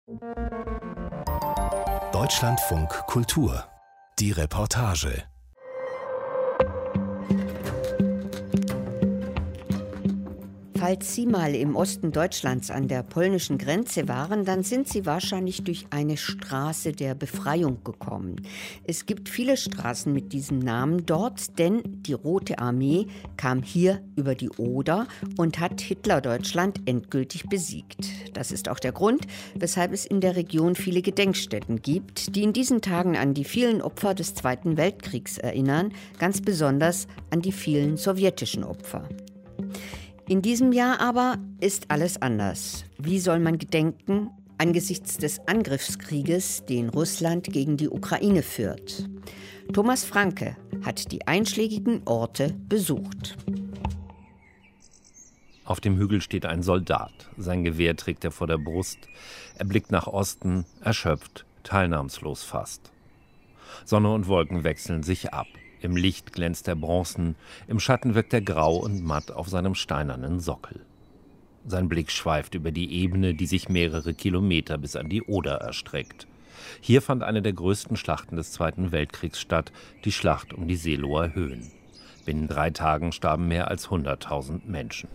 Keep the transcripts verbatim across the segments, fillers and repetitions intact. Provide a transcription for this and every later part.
Deutschlandfunk Kultur. Die Reportage. Falls Sie mal im Osten Deutschlands an der polnischen Grenze waren, dann sind Sie wahrscheinlich durch eine Straße der Befreiung gekommen. Es gibt viele Straßen mit diesem Namen dort, denn die Rote Armee kam hier über die Oder und hat Hitlerdeutschland endgültig besiegt. Das ist auch der Grund, weshalb es in der Region viele Gedenkstätten gibt, die in diesen Tagen an die vielen Opfer des Zweiten Weltkriegs erinnern, ganz besonders an die vielen sowjetischen Opfer. In diesem Jahr aber ist alles anders. Wie soll man gedenken angesichts des Angriffskrieges, den Russland gegen die Ukraine führt? Thomas Franke hat die einschlägigen Orte besucht. Auf dem Hügel steht ein Soldat. Sein Gewehr trägt er vor der Brust. Er blickt nach Osten, erschöpft, teilnahmslos fast. Sonne und Wolken wechseln sich ab. Im Licht glänzt er bronzen, im Schatten wirkt er grau und matt auf seinem steinernen Sockel. Sein Blick schweift über die Ebene, die sich mehrere Kilometer bis an die Oder erstreckt. Hier fand eine der größten Schlachten des Zweiten Weltkriegs statt, die Schlacht um die Seelower Höhen. Binnen drei Tagen starben mehr als hunderttausend Menschen.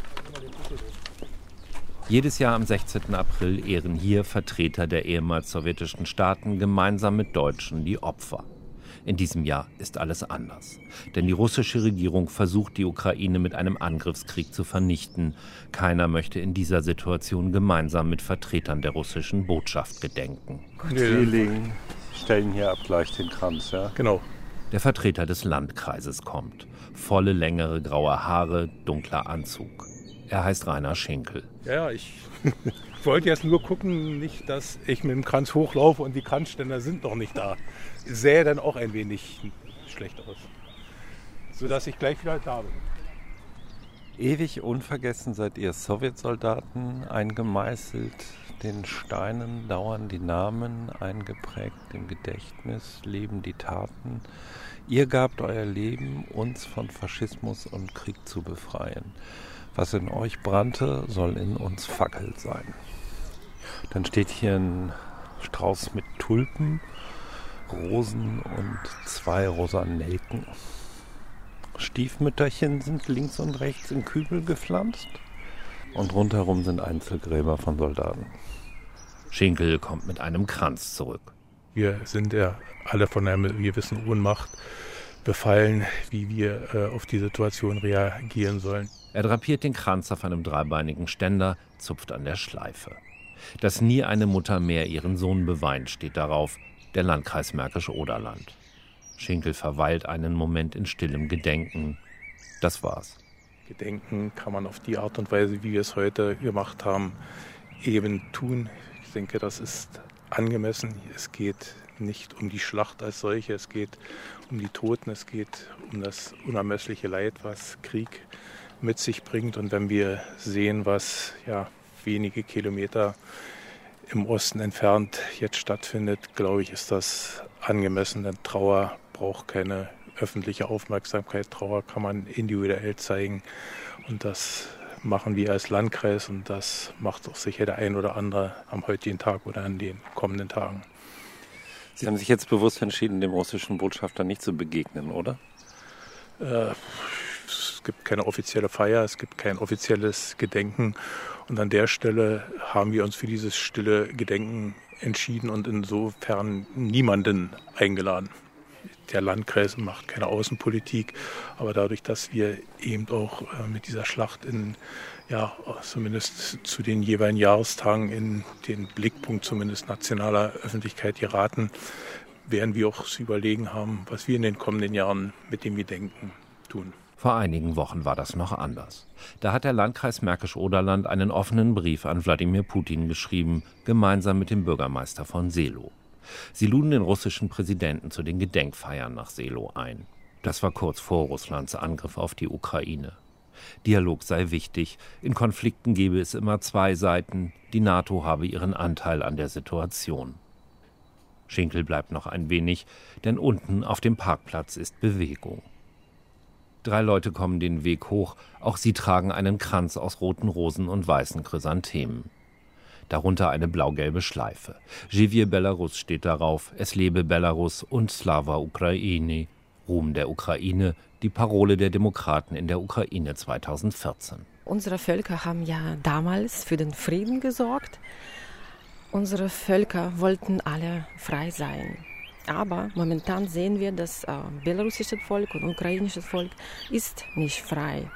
Jedes Jahr am sechzehnten April ehren hier Vertreter der ehemals sowjetischen Staaten gemeinsam mit Deutschen die Opfer. In diesem Jahr ist alles anders. Denn die russische Regierung versucht, die Ukraine mit einem Angriffskrieg zu vernichten. Keiner möchte in dieser Situation gemeinsam mit Vertretern der russischen Botschaft gedenken. Wir stellen hier ab gleich den Kranz, ja? Genau. Der Vertreter des Landkreises kommt. Volle, längere graue Haare, dunkler Anzug. Er heißt Rainer Schinkel. Ja, ja, ich wollte jetzt nur gucken, nicht, dass ich mit dem Kranz hochlaufe und die Kranzständer sind noch nicht da. Sähe dann auch ein wenig schlecht aus, sodass ich gleich wieder da bin. Ewig unvergessen seid ihr Sowjetsoldaten, eingemeißelt. Den Steinen dauern die Namen, eingeprägt im Gedächtnis, leben die Taten. Ihr gabt euer Leben, uns von Faschismus und Krieg zu befreien. Was in euch brannte, soll in uns fackelt sein. Dann steht hier ein Strauß mit Tulpen, Rosen und zwei rosa Nelken. Stiefmütterchen sind links und rechts in Kübel gepflanzt und rundherum sind Einzelgräber von Soldaten. Schinkel kommt mit einem Kranz zurück. Wir sind ja alle von einer gewissen Ohnmacht befallen, wie wir äh, auf die Situation reagieren sollen. Er drapiert den Kranz auf einem dreibeinigen Ständer, zupft an der Schleife. Dass nie eine Mutter mehr ihren Sohn beweint, steht darauf, der Landkreis Märkisch-Oderland. Schinkel verweilt einen Moment in stillem Gedenken. Das war's. Gedenken kann man auf die Art und Weise, wie wir es heute gemacht haben, eben tun. Ich denke, das ist angemessen. Es geht nicht um die Schlacht als solche, es geht um die Toten, es geht um das unermessliche Leid, was Krieg mit sich bringt. Und wenn wir sehen, was ja wenige Kilometer im Osten entfernt jetzt stattfindet, glaube ich, ist das angemessen. Denn Trauer braucht keine öffentliche Aufmerksamkeit. Trauer kann man individuell zeigen. Und das machen wir als Landkreis. Und das macht auch sicher der ein oder andere am heutigen Tag oder an den kommenden Tagen. Sie haben sich jetzt bewusst entschieden, dem russischen Botschafter nicht zu begegnen, oder? Äh, es gibt keine offizielle Feier, es gibt kein offizielles Gedenken. Und an der Stelle haben wir uns für dieses stille Gedenken entschieden und insofern niemanden eingeladen. Der Landkreis macht keine Außenpolitik, aber dadurch, dass wir eben auch mit dieser Schlacht in, ja, zumindest zu den jeweiligen Jahrestagen in den Blickpunkt zumindest nationaler Öffentlichkeit geraten, werden wir auch zu überlegen haben, was wir in den kommenden Jahren mit dem Gedenken tun. Vor einigen Wochen war das noch anders. Da hat der Landkreis Märkisch-Oderland einen offenen Brief an Wladimir Putin geschrieben, gemeinsam mit dem Bürgermeister von Seelow. Sie luden den russischen Präsidenten zu den Gedenkfeiern nach Seelow ein. Das war kurz vor Russlands Angriff auf die Ukraine. Dialog sei wichtig, in Konflikten gebe es immer zwei Seiten, die NATO habe ihren Anteil an der Situation. Schinkel bleibt noch ein wenig, denn unten auf dem Parkplatz ist Bewegung. Drei Leute kommen den Weg hoch, auch sie tragen einen Kranz aus roten Rosen und weißen Chrysanthemen. darunter eine blau-gelbe Schleife. Żyje Belarus steht darauf, es lebe Belarus und Slava Ukraini, Ruhm der Ukraine, die Parole der Demokraten in der Ukraine zweitausendvierzehn. Unsere Völker haben ja damals für den Frieden gesorgt. Unsere Völker wollten alle frei sein. Aber momentan sehen wir, das äh, belarussische Volk und ukrainische Volk ist nicht frei.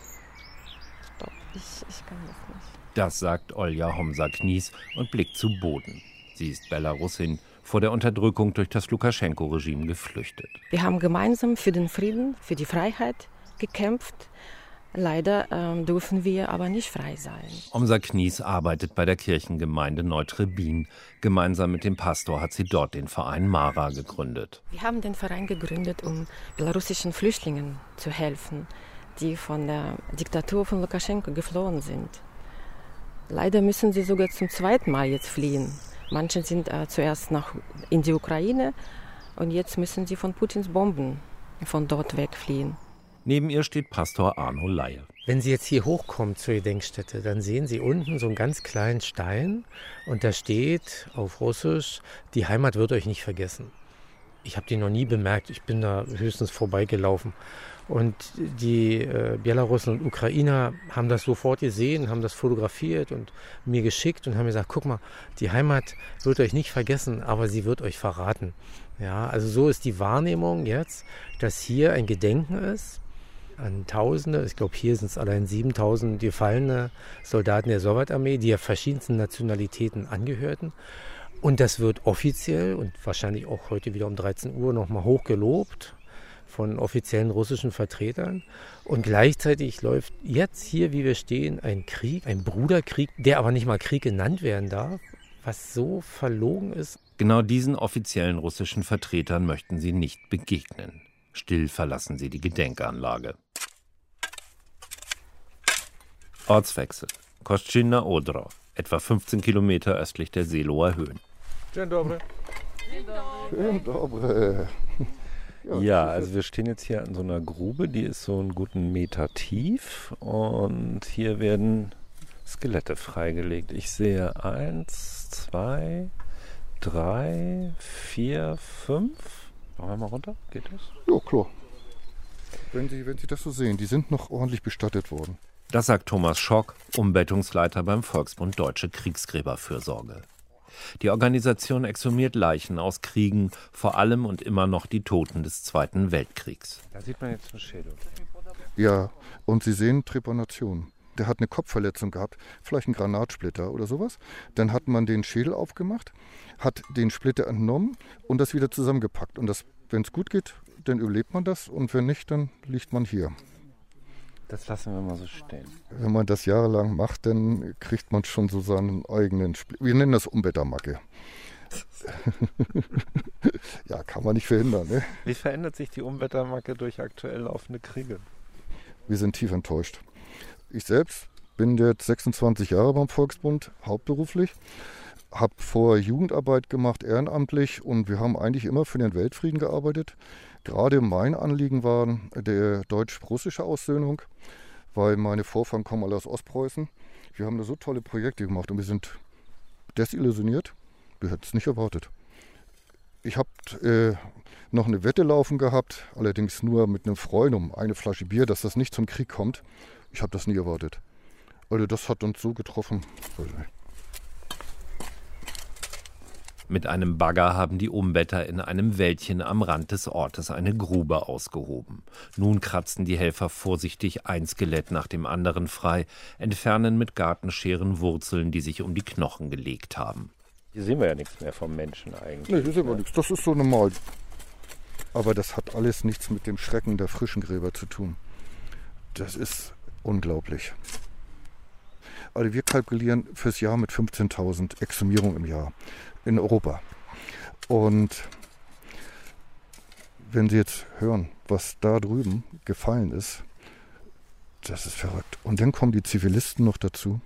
Stopp, ich, ich kann das nicht. Das sagt Olja Homsa-Knies und blickt zu Boden. Sie ist Belarusin, vor der Unterdrückung durch das Lukaschenko-Regime geflüchtet. Wir haben gemeinsam für den Frieden, für die Freiheit gekämpft. Leider äh, dürfen wir aber nicht frei sein. Homsa-Knies arbeitet bei der Kirchengemeinde Neutrebin. Gemeinsam mit dem Pastor hat sie dort den Verein Mara gegründet. Wir haben den Verein gegründet, um belarussischen Flüchtlingen zu helfen, die von der Diktatur von Lukaschenko geflohen sind. Leider müssen sie sogar zum zweiten Mal jetzt fliehen. Manche sind äh, zuerst nach, in die Ukraine und jetzt müssen sie von Putins Bomben von dort wegfliehen. Neben ihr steht Pastor Arno Laie. Wenn Sie jetzt hier hochkommen zur Gedenkstätte, dann sehen Sie unten so einen ganz kleinen Stein und da steht auf Russisch, die Heimat wird euch nicht vergessen. Ich habe die noch nie bemerkt, ich bin da höchstens vorbeigelaufen. Und die äh, Belarussen und Ukrainer haben das sofort gesehen, haben das fotografiert und mir geschickt und haben gesagt, guck mal, die Heimat wird euch nicht vergessen, aber sie wird euch verraten. Ja, also so ist die Wahrnehmung jetzt, dass hier ein Gedenken ist an Tausende, ich glaube hier sind es allein siebentausend gefallene Soldaten der Sowjetarmee, die ja verschiedensten Nationalitäten angehörten. Und das wird offiziell und wahrscheinlich auch heute wieder um dreizehn Uhr nochmal hochgelobt von offiziellen russischen Vertretern. Und gleichzeitig läuft jetzt hier, wie wir stehen, ein Krieg, ein Bruderkrieg, der aber nicht mal Krieg genannt werden darf, was so verlogen ist. Genau diesen offiziellen russischen Vertretern möchten sie nicht begegnen. Still verlassen sie die Gedenkanlage. Ortswechsel. Koszczyna Odra, etwa fünfzehn Kilometer östlich der Seelower Höhen. Dzień dobry. Dzień dobry. Ja, also wir stehen jetzt hier an so einer Grube, die ist so einen guten Meter tief und hier werden Skelette freigelegt. Ich sehe eins, zwei, drei, vier, fünf. Machen wir mal runter, geht das? Ja, klar. Wenn Sie, wenn Sie das so sehen, die sind noch ordentlich bestattet worden. Das sagt Thomas Schock, Umbettungsleiter beim Volksbund Deutsche Kriegsgräberfürsorge. Die Organisation exhumiert Leichen aus Kriegen, vor allem und immer noch die Toten des Zweiten Weltkriegs. Da sieht man jetzt einen Schädel. Ja, und Sie sehen Trepanation. Der hat eine Kopfverletzung gehabt, vielleicht ein Granatsplitter oder sowas. Dann hat man den Schädel aufgemacht, hat den Splitter entnommen und das wieder zusammengepackt. Und wenn es gut geht, dann überlebt man das und wenn nicht, dann liegt man hier. Das lassen wir mal so stehen. Wenn man das jahrelang macht, dann kriegt man schon so seinen eigenen Splitter. Wir nennen das Umbettermacke. Ja, kann man nicht verhindern. Ne? Wie verändert sich die Umwettermacke durch aktuell laufende Kriege? Wir sind tief enttäuscht. Ich selbst bin jetzt sechsundzwanzig Jahre beim Volksbund, hauptberuflich, habe vorher Jugendarbeit gemacht, ehrenamtlich und wir haben eigentlich immer für den Weltfrieden gearbeitet. Gerade mein Anliegen war die deutsch-russische Aussöhnung, weil meine Vorfahren kommen alle aus Ostpreußen. Wir haben da so tolle Projekte gemacht und wir sind desillusioniert. Wir hätten es nicht erwartet. Ich habe äh, noch eine Wette laufen gehabt, allerdings nur mit einem Freund um eine Flasche Bier, dass das nicht zum Krieg kommt. Ich habe das nie erwartet. Also das hat uns so getroffen. Mit einem Bagger haben die Umbetter in einem Wäldchen am Rand des Ortes eine Grube ausgehoben. Nun kratzen die Helfer vorsichtig ein Skelett nach dem anderen frei, entfernen mit Gartenscheren Wurzeln, die sich um die Knochen gelegt haben. Hier sehen wir ja nichts mehr vom Menschen eigentlich. Nee, hier sehen wir nichts. Das ist so normal. Aber das hat alles nichts mit dem Schrecken der frischen Gräber zu tun. Das ist unglaublich. Also wir kalkulieren fürs Jahr mit fünfzehntausend Exhumierungen im Jahr in Europa. Und wenn Sie jetzt hören, was da drüben gefallen ist, das ist verrückt. Und dann kommen die Zivilisten noch dazu.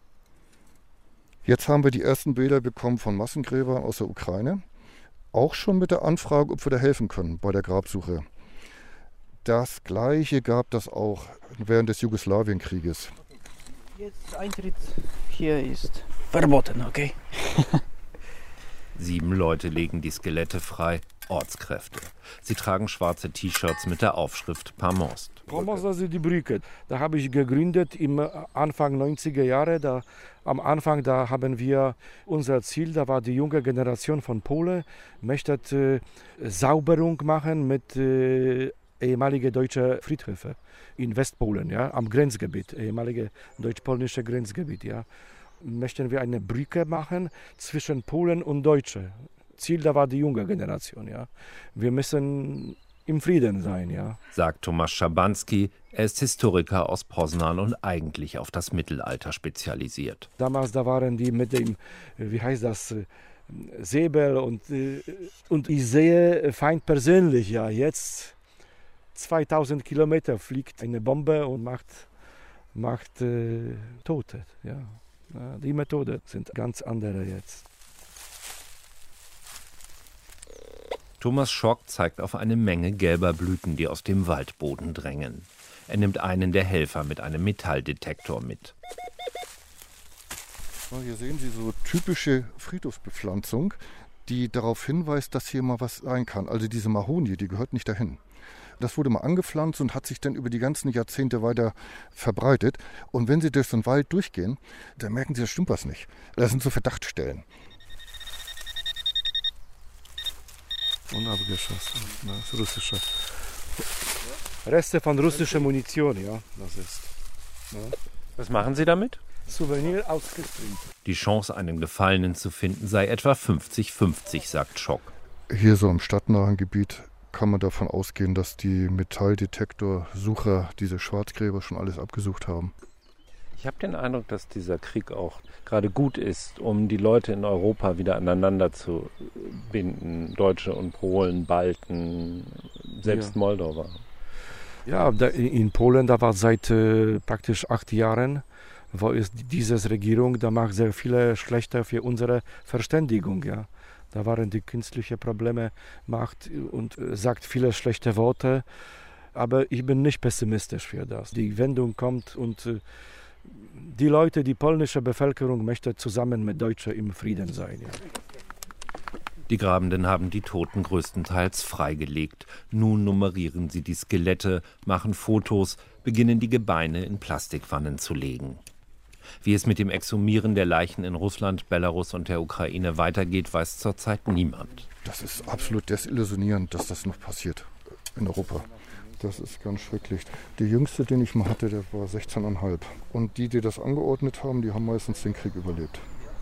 Jetzt haben wir die ersten Bilder bekommen von Massengräbern aus der Ukraine. Auch schon mit der Anfrage, ob wir da helfen können bei der Grabsuche. Das Gleiche gab das auch während des Jugoslawienkrieges. Jetzt Eintritt hier ist verboten, okay? Sieben Leute legen die Skelette frei, Ortskräfte. Sie tragen schwarze T-Shirts mit der Aufschrift Pomost. Pomost, das ist die Brücke. Da habe ich gegründet im Anfang neunziger Jahre. Da, am Anfang da haben wir unser Ziel, da war die junge Generation von Polen, möchte äh, Sauberung machen mit äh, ehemalige deutsche Friedhöfe in Westpolen, ja, am Grenzgebiet, ehemalige deutsch-polnische Grenzgebiet, ja. Möchten wir eine Brücke machen zwischen Polen und Deutsche. Ziel, da war die junge Generation, ja. Wir müssen im Frieden sein, ja. Sagt Tomasz Schabanski. Er ist Historiker aus Poznań und eigentlich auf das Mittelalter spezialisiert. Damals, da waren die mit dem, wie heißt das, Säbel und, und ich sehe Feind persönlich, ja. Jetzt zweitausend Kilometer fliegt eine Bombe und macht, macht äh, Tote, ja. Die Methoden sind ganz andere jetzt. Thomas Schock zeigt auf eine Menge gelber Blüten, die aus dem Waldboden drängen. Er nimmt einen der Helfer mit einem Metalldetektor mit. Hier sehen Sie so typische Friedhofsbepflanzung, die darauf hinweist, dass hier mal was sein kann. Also diese Mahonie, die gehört nicht dahin. Das wurde mal angepflanzt und hat sich dann über die ganzen Jahrzehnte weiter verbreitet. Und wenn Sie durch so einen Wald durchgehen, dann merken Sie, da stimmt was nicht. Das sind so Verdachtsstellen. Und abgeschossen. Das russische. Reste von russischer Munition, ja. Das ist. Ja. Was machen Sie damit? Souvenir aus Kriegsdienst. Die Chance, einen Gefallenen zu finden, sei etwa fünfzig fünfzig, sagt Schock. Hier so im stadtnahen Gebiet kann man davon ausgehen, dass die Metalldetektorsucher diese Schwarzgräber schon alles abgesucht haben. Ich habe den Eindruck, dass dieser Krieg auch gerade gut ist, um die Leute in Europa wieder aneinander zu binden. Deutsche und Polen, Balten, selbst ja. Moldauer. Ja, da in Polen, da war seit äh, praktisch acht Jahren, wo ist diese Regierung, da macht sehr viele schlechte für unsere Verständigung, ja. Da waren die künstlichen Probleme, macht und sagt viele schlechte Worte. Aber ich bin nicht pessimistisch für das. Die Wendung kommt und die Leute, die polnische Bevölkerung möchte zusammen mit Deutschen im Frieden sein. Ja. Die Grabenden haben die Toten größtenteils freigelegt. Nun nummerieren sie die Skelette, machen Fotos, beginnen die Gebeine in Plastikwannen zu legen. Wie es mit dem Exhumieren der Leichen in Russland, Belarus und der Ukraine weitergeht, weiß zurzeit niemand. Das ist absolut desillusionierend, dass das noch passiert in Europa. Das ist ganz schrecklich. Der jüngste, den ich mal hatte, der war sechzehn Komma fünf. Und die, die das angeordnet haben, die haben meistens den Krieg überlebt.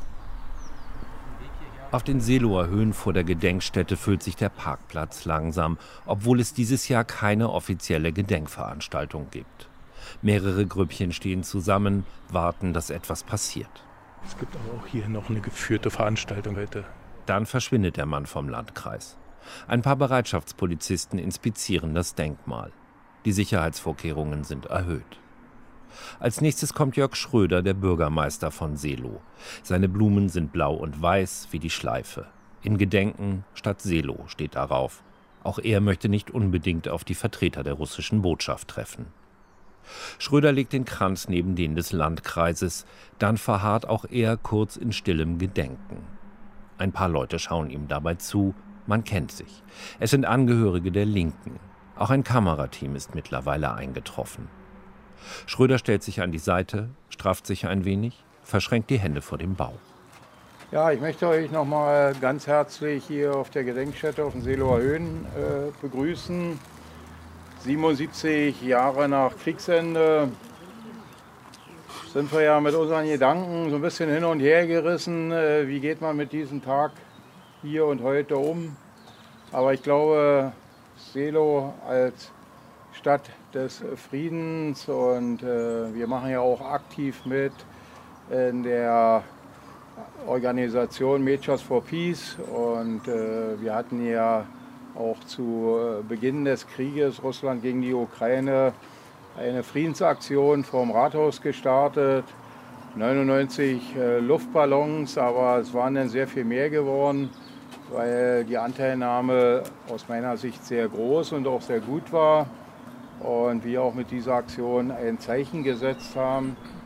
Auf den Seeloer Höhen vor der Gedenkstätte füllt sich der Parkplatz langsam, obwohl es dieses Jahr keine offizielle Gedenkveranstaltung gibt. Mehrere Grüppchen stehen zusammen, warten, dass etwas passiert. Es gibt aber auch hier noch eine geführte Veranstaltung heute. Dann verschwindet der Mann vom Landkreis. Ein paar Bereitschaftspolizisten inspizieren das Denkmal. Die Sicherheitsvorkehrungen sind erhöht. Als nächstes kommt Jörg Schröder, der Bürgermeister von Seelow. Seine Blumen sind blau und weiß wie die Schleife. In Gedenken statt Seelow steht darauf. Auch er möchte nicht unbedingt auf die Vertreter der russischen Botschaft treffen. Schröder legt den Kranz neben den des Landkreises. Dann verharrt auch er kurz in stillem Gedenken. Ein paar Leute schauen ihm dabei zu. Man kennt sich. Es sind Angehörige der Linken. Auch ein Kamerateam ist mittlerweile eingetroffen. Schröder stellt sich an die Seite, strafft sich ein wenig, verschränkt die Hände vor dem Bauch. Ja, ich möchte euch noch mal ganz herzlich hier auf der Gedenkstätte auf den Seeloer Höhen äh, begrüßen. siebenundsiebzig Jahre nach Kriegsende sind wir ja mit unseren Gedanken so ein bisschen hin und her gerissen. Äh, wie geht man mit diesem Tag hier und heute um? Aber ich glaube, Seelow als Stadt des Friedens und äh, wir machen ja auch aktiv mit in der Organisation Meethouse for Peace und äh, wir hatten ja auch zu Beginn des Krieges Russland gegen die Ukraine eine Friedensaktion vorm Rathaus gestartet. neunundneunzig äh, Luftballons, aber es waren dann sehr viel mehr geworden, weil die Anteilnahme aus meiner Sicht sehr groß und auch sehr gut war. Und wir auch mit dieser Aktion ein Zeichen gesetzt haben.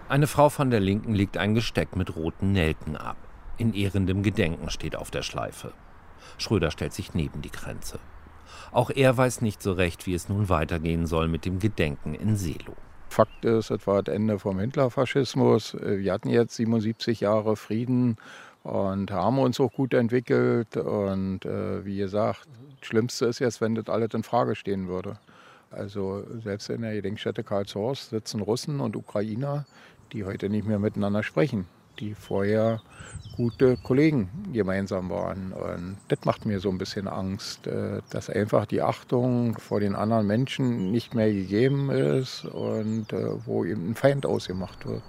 Eine Frau von der Linken legt ein Gesteck mit roten Nelken ab. In ehrendem Gedenken steht auf der Schleife. Schröder stellt sich neben die Kränze. Auch er weiß nicht so recht, wie es nun weitergehen soll mit dem Gedenken in Seelow. Fakt ist, es war das Ende vom Hitlerfaschismus. Wir hatten jetzt siebenundsiebzig Jahre Frieden und haben uns auch gut entwickelt. Und äh, wie gesagt, das Schlimmste ist jetzt, wenn das alles in Frage stehen würde. Also selbst in der Gedenkstätte Karlshorst sitzen Russen und Ukrainer, die heute nicht mehr miteinander sprechen, die vorher gute Kollegen gemeinsam waren. Und das macht mir so ein bisschen Angst, dass einfach die Achtung vor den anderen Menschen nicht mehr gegeben ist und wo eben ein Feind ausgemacht wird.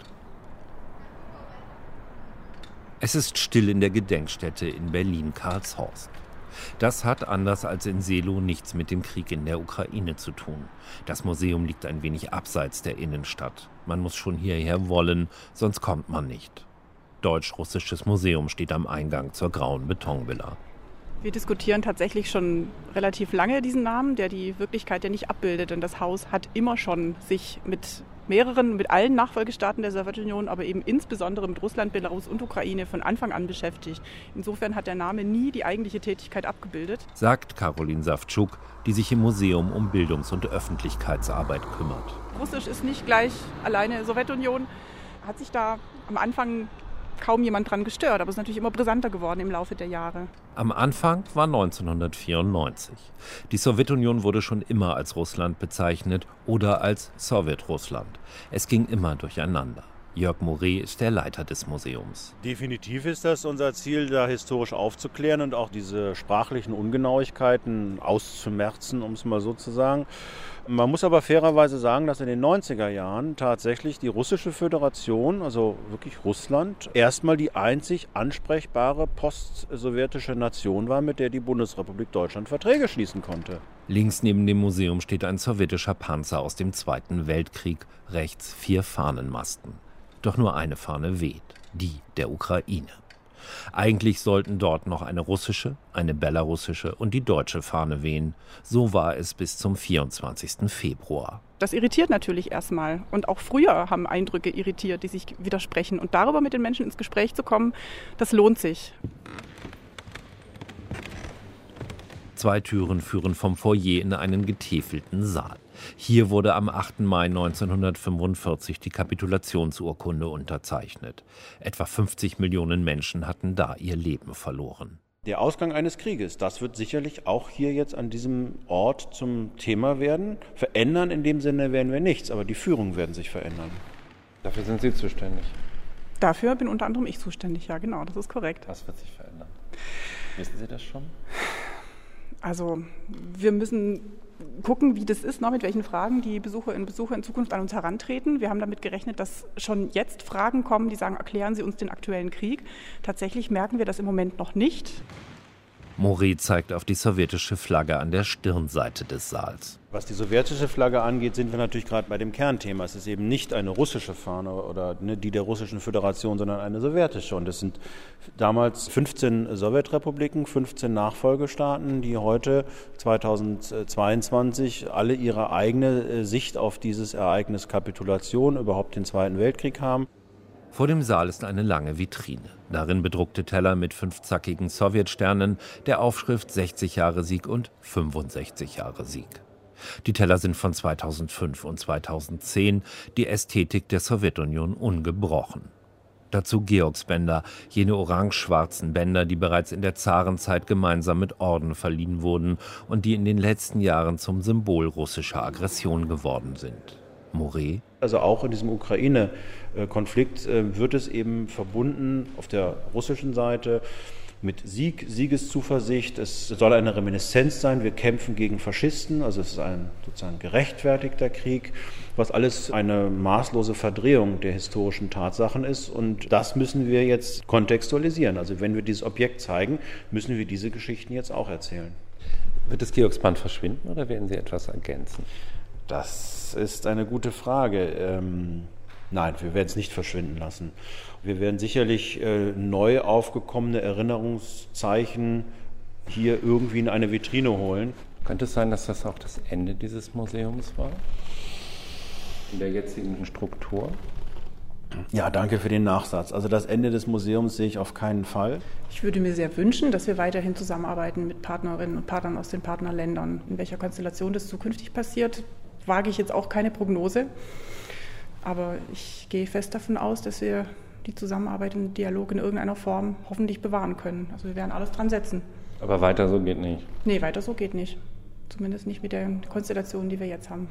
Es ist still in der Gedenkstätte in Berlin-Karlshorst. Das hat, anders als in Seelow, nichts mit dem Krieg in der Ukraine zu tun. Das Museum liegt ein wenig abseits der Innenstadt. Man muss schon hierher wollen, sonst kommt man nicht. Deutsch-Russisches Museum steht am Eingang zur grauen Betonvilla. Wir diskutieren tatsächlich schon relativ lange diesen Namen, der die Wirklichkeit ja nicht abbildet. Denn das Haus hat immer schon sich mit mehreren, mit allen Nachfolgestaaten der Sowjetunion, aber eben insbesondere mit Russland, Belarus und Ukraine von Anfang an beschäftigt. Insofern hat der Name nie die eigentliche Tätigkeit abgebildet. Sagt Caroline Savtschuk, die sich im Museum um Bildungs- und Öffentlichkeitsarbeit kümmert. Russisch ist nicht gleich alleine Sowjetunion. Hat sich da am Anfang kaum jemand dran gestört, aber es ist natürlich immer brisanter geworden im Laufe der Jahre. Am Anfang war neunzehnhundertvierundneunzig. Die Sowjetunion wurde schon immer als Russland bezeichnet oder als Sowjetrussland. Es ging immer durcheinander. Jörg Moret ist der Leiter des Museums. Definitiv ist das unser Ziel, da historisch aufzuklären und auch diese sprachlichen Ungenauigkeiten auszumerzen, um es mal so zu sagen. Man muss aber fairerweise sagen, dass in den neunziger Jahren tatsächlich die Russische Föderation, also wirklich Russland, erstmal die einzig ansprechbare post-sowjetische Nation war, mit der die Bundesrepublik Deutschland Verträge schließen konnte. Links neben dem Museum steht ein sowjetischer Panzer aus dem Zweiten Weltkrieg, rechts vier Fahnenmasten. Doch nur eine Fahne weht, die der Ukraine. Eigentlich sollten dort noch eine russische, eine belarussische und die deutsche Fahne wehen. So war es bis zum vierundzwanzigsten Februar. Das irritiert natürlich erstmal. Und auch früher haben Eindrücke irritiert, die sich widersprechen. Und darüber mit den Menschen ins Gespräch zu kommen, das lohnt sich. Zwei Türen führen vom Foyer in einen getäfelten Saal. Hier wurde am achten Mai neunzehnhundertfünfundvierzig die Kapitulationsurkunde unterzeichnet. Etwa fünfzig Millionen Menschen hatten da ihr Leben verloren. Der Ausgang eines Krieges, das wird sicherlich auch hier jetzt an diesem Ort zum Thema werden. Verändern in dem Sinne werden wir nichts, aber die Führungen werden sich verändern. Dafür sind Sie zuständig? Dafür bin unter anderem ich zuständig, ja genau, das ist korrekt. Was wird sich verändern? Wissen Sie das schon? Also wir müssen gucken, wie das ist, mit welchen Fragen die Besucherinnen und Besucher in Zukunft an uns herantreten. Wir haben damit gerechnet, dass schon jetzt Fragen kommen, die sagen, erklären Sie uns den aktuellen Krieg. Tatsächlich merken wir das im Moment noch nicht. Moret zeigt auf die sowjetische Flagge an der Stirnseite des Saals. Was die sowjetische Flagge angeht, sind wir natürlich gerade bei dem Kernthema. Es ist eben nicht eine russische Fahne oder ne, die der Russischen Föderation, sondern eine sowjetische. Und es sind damals fünfzehn Sowjetrepubliken, fünfzehn Nachfolgestaaten, die heute zweitausendzweiundzwanzig alle ihre eigene Sicht auf dieses Ereignis Kapitulation, überhaupt den Zweiten Weltkrieg haben. Vor dem Saal ist eine lange Vitrine. Darin bedruckte Teller mit fünfzackigen Sowjetsternen, der Aufschrift sechzig Jahre Sieg und fünfundsechzig Jahre Sieg. Die Teller sind von zweitausendfünf und zweitausendzehn, die Ästhetik der Sowjetunion ungebrochen. Dazu Georgsbänder, jene orange-schwarzen Bänder, die bereits in der Zarenzeit gemeinsam mit Orden verliehen wurden und die in den letzten Jahren zum Symbol russischer Aggression geworden sind. Moret? Also auch in diesem Ukraine-Konflikt wird es eben verbunden auf der russischen Seite mit Sieg, Siegeszuversicht. Es soll eine Reminiszenz sein, wir kämpfen gegen Faschisten, also es ist ein sozusagen gerechtfertigter Krieg, was alles eine maßlose Verdrehung der historischen Tatsachen ist. Und das müssen wir jetzt kontextualisieren. Also wenn wir dieses Objekt zeigen, müssen wir diese Geschichten jetzt auch erzählen. Wird das Georgsband verschwinden oder werden Sie etwas ergänzen? Das ist eine gute Frage. Ähm, nein, wir werden es nicht verschwinden lassen. Wir werden sicherlich äh, neu aufgekommene Erinnerungszeichen hier irgendwie in eine Vitrine holen. Könnte es sein, dass das auch das Ende dieses Museums war? In der jetzigen Struktur? Ja, danke für den Nachsatz. Also das Ende des Museums sehe ich auf keinen Fall. Ich würde mir sehr wünschen, dass wir weiterhin zusammenarbeiten mit Partnerinnen und Partnern aus den Partnerländern. In welcher Konstellation das zukünftig passiert, wage ich jetzt auch keine Prognose. Aber ich gehe fest davon aus, dass wir die Zusammenarbeit und den Dialog in irgendeiner Form hoffentlich bewahren können. Also wir werden alles dran setzen. Aber weiter so geht nicht? Nee, weiter so geht nicht. Zumindest nicht mit der Konstellation, die wir jetzt haben.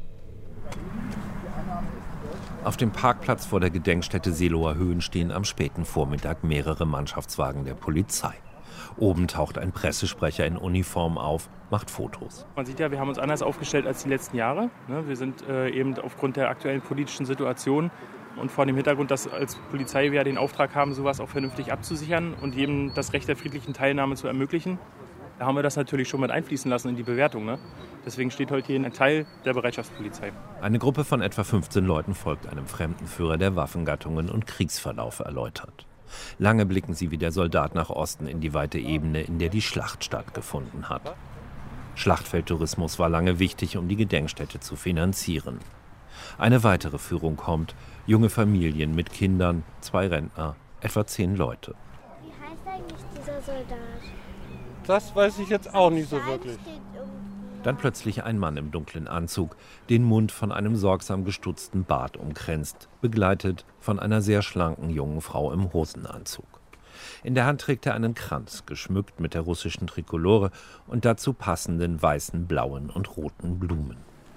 Auf dem Parkplatz vor der Gedenkstätte Seelower Höhen stehen am späten Vormittag mehrere Mannschaftswagen der Polizei. Oben taucht ein Pressesprecher in Uniform auf, macht Fotos. Man sieht ja, wir haben uns anders aufgestellt als die letzten Jahre. Wir sind eben aufgrund der aktuellen politischen Situation und vor dem Hintergrund, dass als Polizei wir den Auftrag haben, sowas auch vernünftig abzusichern und jedem das Recht der friedlichen Teilnahme zu ermöglichen. Da haben wir das natürlich schon mit einfließen lassen in die Bewertung. Ne? Deswegen steht heute hier ein Teil der Bereitschaftspolizei. Eine Gruppe von etwa fünfzehn Leuten folgt einem Fremdenführer, der Waffengattungen und Kriegsverlauf erläutert. Lange blicken sie wie der Soldat nach Osten in die weite Ebene, in der die Schlacht stattgefunden hat. Schlachtfeldtourismus war lange wichtig, um die Gedenkstätte zu finanzieren. Eine weitere Führung kommt, junge Familien mit Kindern, zwei Rentner, etwa zehn Leute. Wie heißt eigentlich dieser Soldat? Das weiß ich jetzt auch nicht so wirklich. Dann plötzlich ein Mann im dunklen Anzug, den Mund von einem sorgsam gestutzten Bart umkränzt, begleitet von einer sehr schlanken jungen Frau im Hosenanzug. In der Hand trägt er einen Kranz, geschmückt mit der russischen Trikolore und dazu passenden weißen, blauen und roten Blumen.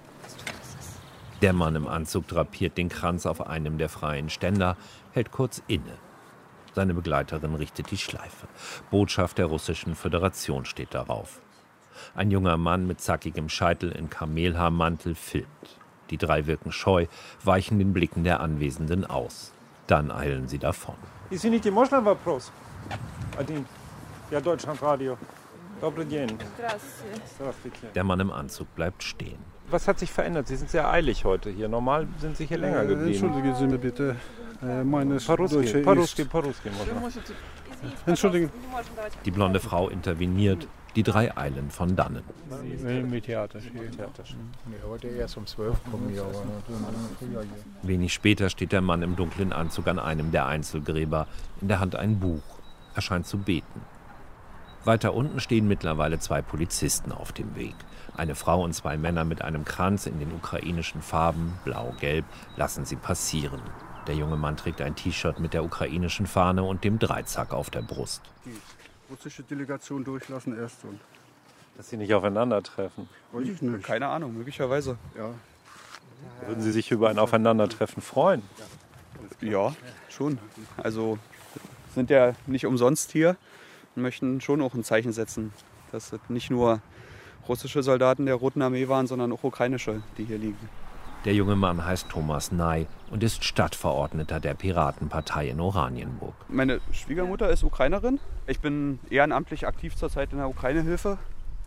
Der Mann im Anzug drapiert den Kranz auf einem der freien Ständer, hält kurz inne. Seine Begleiterin richtet die Schleife. Botschaft der Russischen Föderation steht darauf. Ein junger Mann mit zackigem Scheitel in Kamelhaarmantel filmt. Die drei wirken scheu, weichen den Blicken der Anwesenden aus. Dann eilen sie davon. Извините, можно вопрос? Один. Ja, Deutschlandradio. Добрый день. Здравствуйте. Der Mann im Anzug bleibt stehen. Was hat sich verändert? Sie sind sehr eilig heute hier. Normal sind Sie hier länger geblieben. Entschuldigen Sie mir bitte. Meine Paruski, Paruski, Paruski. Entschuldigen. Die blonde Frau interveniert. Die drei eilen von dannen. Mit Theater. Nee, heute erst um zwölf kommen die aber. Wenig später steht der Mann im dunklen Anzug an einem der Einzelgräber, in der Hand ein Buch. Er scheint zu beten. Weiter unten stehen mittlerweile zwei Polizisten auf dem Weg. Eine Frau und zwei Männer mit einem Kranz in den ukrainischen Farben, blau-gelb, lassen sie passieren. Der junge Mann trägt ein T-Shirt mit der ukrainischen Fahne und dem Dreizack auf der Brust. Die russische Delegation durchlassen erst und. Dass Sie nicht aufeinandertreffen. Weiß ich nicht. Keine Ahnung, möglicherweise. Ja. Würden Sie sich über ein Aufeinandertreffen freuen? Ja, schon. Also sind ja nicht umsonst hier und möchten schon auch ein Zeichen setzen, dass es nicht nur russische Soldaten der Roten Armee waren, sondern auch ukrainische, die hier liegen. Der junge Mann heißt Thomas Ney und ist Stadtverordneter der Piratenpartei in Oranienburg. Meine Schwiegermutter ist Ukrainerin. Ich bin ehrenamtlich aktiv zurzeit in der Ukraine-Hilfe.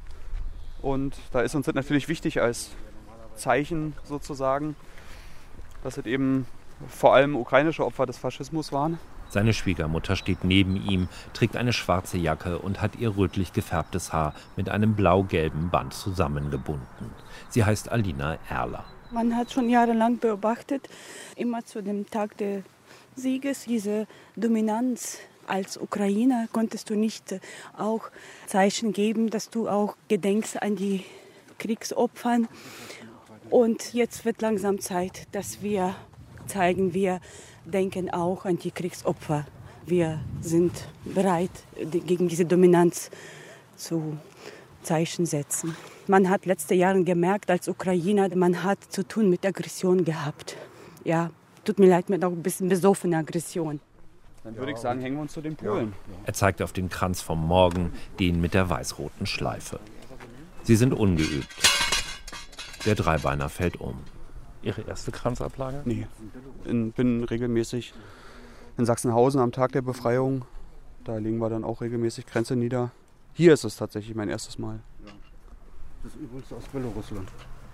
Und da ist uns das natürlich wichtig als Zeichen sozusagen, dass es eben vor allem ukrainische Opfer des Faschismus waren. Seine Schwiegermutter steht neben ihm, trägt eine schwarze Jacke und hat ihr rötlich gefärbtes Haar mit einem blau-gelben Band zusammengebunden. Sie heißt Alina Erler. Man hat schon jahrelang beobachtet, immer zu dem Tag des Sieges, diese Dominanz. Als Ukrainer konntest du nicht auch Zeichen geben, dass du auch gedenkst an die Kriegsopfer. Und jetzt wird langsam Zeit, dass wir zeigen, wir denken auch an die Kriegsopfer. Wir sind bereit, gegen diese Dominanz zu Zeichen setzen. Man hat letzte Jahre gemerkt, als Ukrainer, man hat zu tun mit Aggression gehabt. Ja, tut mir leid, mit auch ein bisschen besoffener Aggression. Dann würde ich sagen, hängen wir uns zu den Polen. Er zeigt auf den Kranz vom Morgen, den mit der weiß-roten Schleife. Sie sind ungeübt. Der Dreibeiner fällt um. Ihre erste Kranzablage? Nee. Ich bin regelmäßig in Sachsenhausen am Tag der Befreiung. Da legen wir dann auch regelmäßig Kränze nieder. Hier ist es tatsächlich mein erstes Mal. Das ist übrigens aus Belarusland.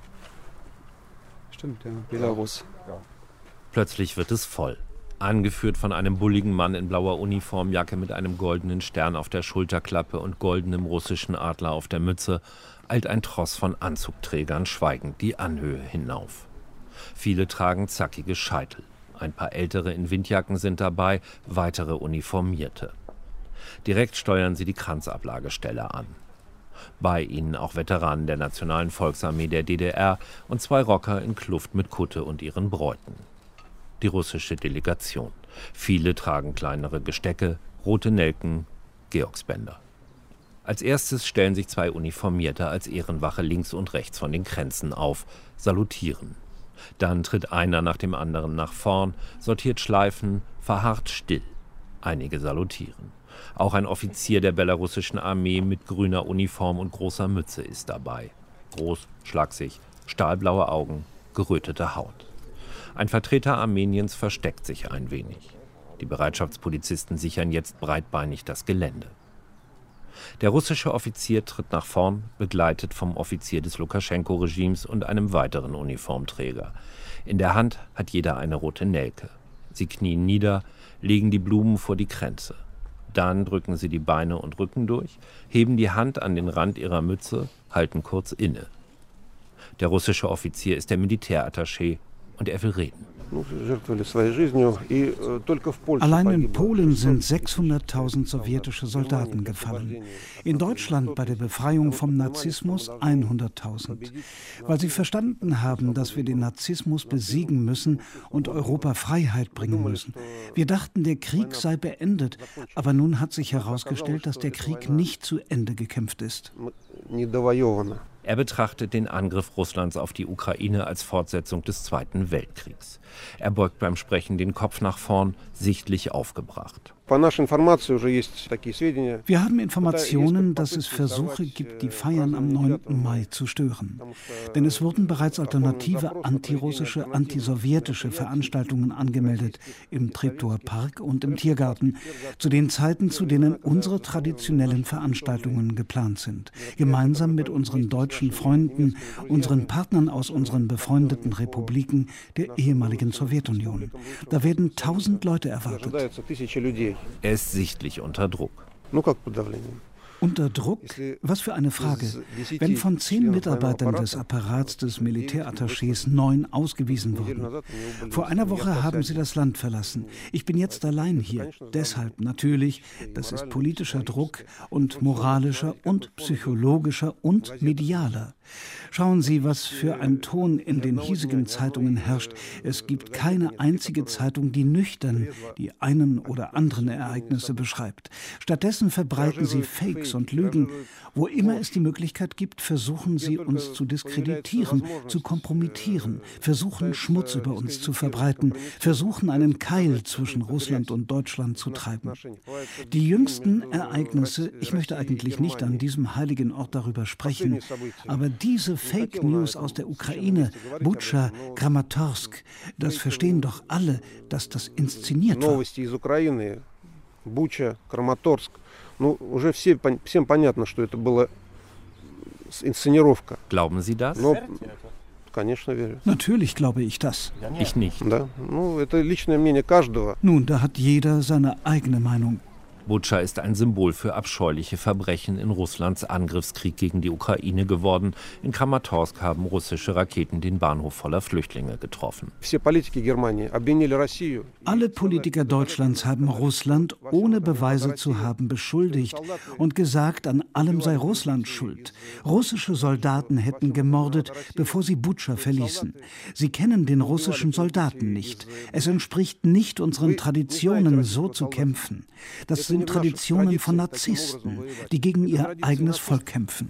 Stimmt, ja. Belarus. Ja. Plötzlich wird es voll. Angeführt von einem bulligen Mann in blauer Uniformjacke mit einem goldenen Stern auf der Schulterklappe und goldenem russischen Adler auf der Mütze, eilt ein Tross von Anzugträgern schweigend die Anhöhe hinauf. Viele tragen zackige Scheitel. Ein paar Ältere in Windjacken sind dabei, weitere Uniformierte. Direkt steuern sie die Kranzablagestelle an. Bei ihnen auch Veteranen der Nationalen Volksarmee der D D R und zwei Rocker in Kluft mit Kutte und ihren Bräuten. Die russische Delegation. Viele tragen kleinere Gestecke, rote Nelken, Georgsbänder. Als erstes stellen sich zwei Uniformierte als Ehrenwache links und rechts von den Kränzen auf, salutieren. Dann tritt einer nach dem anderen nach vorn, sortiert Schleifen, verharrt still. Einige salutieren. Auch ein Offizier der belarussischen Armee mit grüner Uniform und großer Mütze ist dabei. Groß, schlaksig, stahlblaue Augen, gerötete Haut. Ein Vertreter Armeniens versteckt sich ein wenig. Die Bereitschaftspolizisten sichern jetzt breitbeinig das Gelände. Der russische Offizier tritt nach vorn, begleitet vom Offizier des Lukaschenko-Regimes und einem weiteren Uniformträger. In der Hand hat jeder eine rote Nelke. Sie knien nieder, legen die Blumen vor die Kränze. Dann drücken sie die Beine und Rücken durch, heben die Hand an den Rand ihrer Mütze, halten kurz inne. Der russische Offizier ist der Militärattaché und er will reden. Allein in Polen sind sechshunderttausend sowjetische Soldaten gefallen. In Deutschland bei der Befreiung vom Nazismus hunderttausend. Weil sie verstanden haben, dass wir den Nazismus besiegen müssen und Europa Freiheit bringen müssen. Wir dachten, der Krieg sei beendet, aber nun hat sich herausgestellt, dass der Krieg nicht zu Ende gekämpft ist. Er betrachtet den Angriff Russlands auf die Ukraine als Fortsetzung des Zweiten Weltkriegs. Er beugt beim Sprechen den Kopf nach vorn, sichtlich aufgebracht. Wir haben Informationen, dass es Versuche gibt, die Feiern am neunten Mai zu stören. Denn es wurden bereits alternative antirussische, antisowjetische Veranstaltungen angemeldet, im Treptower Park und im Tiergarten, zu den Zeiten, zu denen unsere traditionellen Veranstaltungen geplant sind. Gemeinsam mit unseren deutschen Freunden, unseren Partnern aus unseren befreundeten Republiken der ehemaligen Sowjetunion. Da werden tausend Leute erwartet. Er ist sichtlich unter Druck. Unter Druck? Was für eine Frage. Wenn von zehn Mitarbeitern des Apparats des Militärattachés neun ausgewiesen wurden. Vor einer Woche haben sie das Land verlassen. Ich bin jetzt allein hier. Deshalb natürlich, das ist politischer Druck und moralischer und psychologischer und medialer. Schauen Sie, was für ein Ton in den hiesigen Zeitungen herrscht. Es gibt keine einzige Zeitung, die nüchtern die einen oder anderen Ereignisse beschreibt. Stattdessen verbreiten sie Fakes und Lügen. Wo immer es die Möglichkeit gibt, versuchen sie, uns zu diskreditieren, zu kompromittieren, versuchen, Schmutz über uns zu verbreiten, versuchen, einen Keil zwischen Russland und Deutschland zu treiben. Die jüngsten Ereignisse, ich möchte eigentlich nicht an diesem heiligen Ort darüber sprechen, aber diese Fake News aus der Ukraine, Butscha, Kramatorsk, das verstehen doch alle, dass das inszeniert war. Буча, Краматорск. Ну, уже все, всем понятно, что это была инсценировка. Glauben Sie das? Но, конечно, верю. Natürlich glaube ich das. Ich nicht. Да, ну, это личное мнение каждого. Nun, da hat jeder seine eigene Meinung. Butscha ist ein Symbol für abscheuliche Verbrechen in Russlands Angriffskrieg gegen die Ukraine geworden. In Kramatorsk haben russische Raketen den Bahnhof voller Flüchtlinge getroffen. Alle Politiker Deutschlands haben Russland, ohne Beweise zu haben, beschuldigt und gesagt, an allem sei Russland schuld. Russische Soldaten hätten gemordet, bevor sie Butscha verließen. Sie kennen den russischen Soldaten nicht. Es entspricht nicht unseren Traditionen, so zu kämpfen. Das sind Traditionen von Narzissten, die gegen ihr eigenes Volk kämpfen.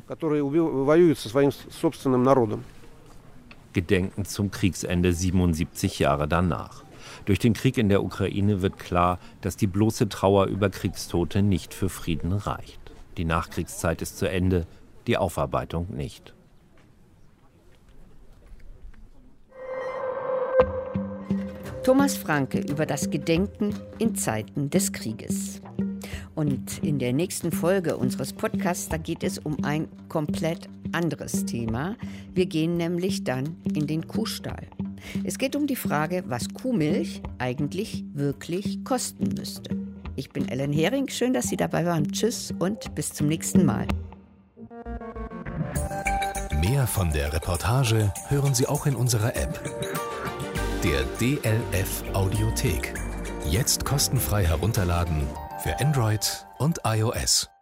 Gedenken zum Kriegsende siebenundsiebzig Jahre danach. Durch den Krieg in der Ukraine wird klar, dass die bloße Trauer über Kriegstote nicht für Frieden reicht. Die Nachkriegszeit ist zu Ende, die Aufarbeitung nicht. Thomas Franke über das Gedenken in Zeiten des Krieges. Und in der nächsten Folge unseres Podcasts, da geht es um ein komplett anderes Thema. Wir gehen nämlich dann in den Kuhstall. Es geht um die Frage, was Kuhmilch eigentlich wirklich kosten müsste. Ich bin Ellen Hering, schön, dass Sie dabei waren. Tschüss und bis zum nächsten Mal. Mehr von der Reportage hören Sie auch in unserer App. Der D L F Audiothek. Jetzt kostenfrei herunterladen für Android und iOS.